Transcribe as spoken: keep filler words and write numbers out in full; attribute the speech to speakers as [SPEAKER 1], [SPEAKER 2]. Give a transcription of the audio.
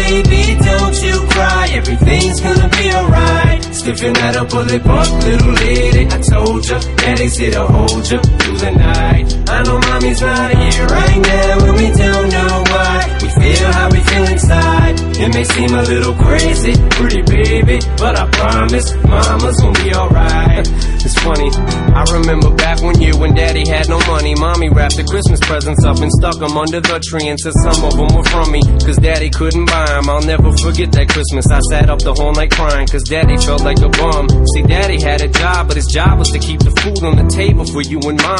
[SPEAKER 1] baby, don't you cry, everything's gonna be alright. Stiffen that up, pull it up, little lady. I told ya, daddy's here to hold ya through the night. I know mommy's not here right now, and we don't know why. We feel how we feel inside. It may seem a little crazy, pretty baby, but I promise mama's gonna be alright. It's funny, I remember back one year when daddy had no money. Mommy wrapped the Christmas presents up and stuck them under the tree and said some of them were from me, cause daddy couldn't buy them. I'll never forget that Christmas. I sat up the whole night crying, cause daddy felt like a bum. See, daddy had a job, but his job was to keep the food on the table for you and mom.